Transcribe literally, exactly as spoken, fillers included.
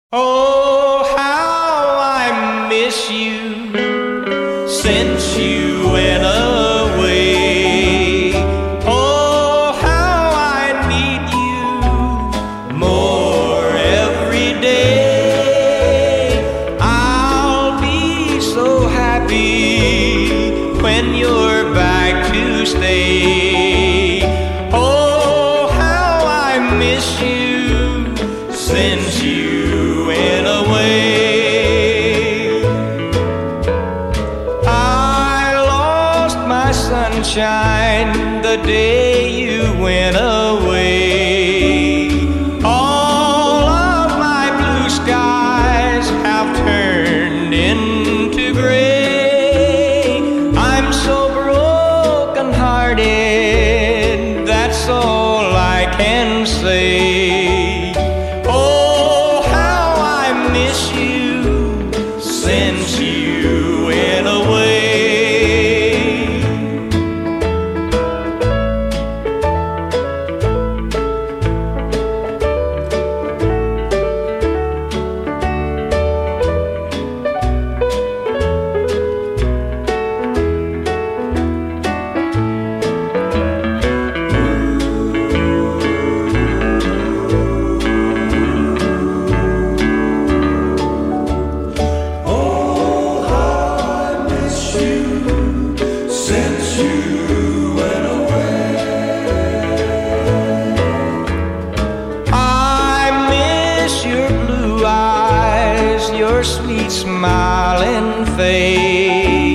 Oh, how I miss you since you went away. Oh, how I need you more every day. I'll be so happy when you're back to stay. Oh, how I miss you since you went away. I lost my sunshine the day you went away. All of my blue skies have turned into gray. I'm so broken hearted, that's all I can say. Since you went away. Your sweet smiling face.